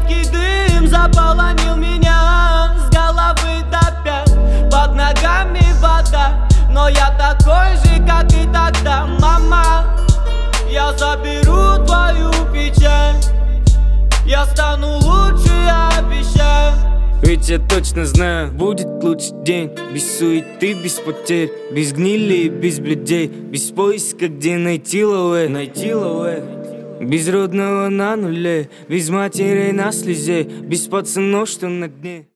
Едкий дым заполонил меня с головы до пят. Под ногами вода, но я такой же, как и тогда. Мама, я заберу твою печаль, я стану лучше, обещаю. Ведь я точно знаю, будет лучший день. Без суеты, без потерь, без гнили и без блюдей, без поиска, где найти лове. Без родного на нуле, без матерей на слезе, без пацанов, что на дне.